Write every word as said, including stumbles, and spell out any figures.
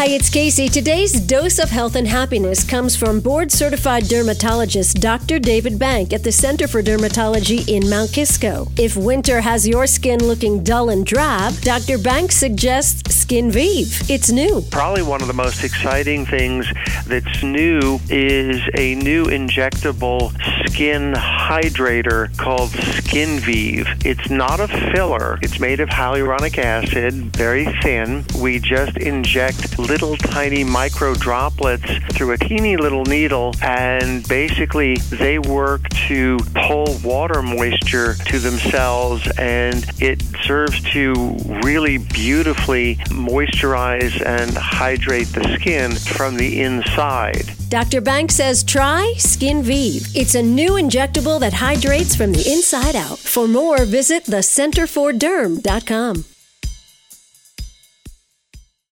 Hi, it's Casey. Today's dose of health and happiness comes from board-certified dermatologist Doctor David Bank at the Center for Dermatology in Mount Kisco. If winter has your skin looking dull and drab, Doctor Bank suggests Skin Vive. It's new. Probably one of the most exciting things that's new is a new injectable skin hydrator called Skin Vive. It's not a filler. It's made of hyaluronic acid, very thin. We just inject little tiny micro droplets through a teeny little needle, and basically they work to pull water moisture to themselves, and it serves to really beautifully moisturize and hydrate the skin from the inside. Doctor Bank says try Skin Vive. It's a new injectable that hydrates from the inside out. For more, visit the center for derm dot com.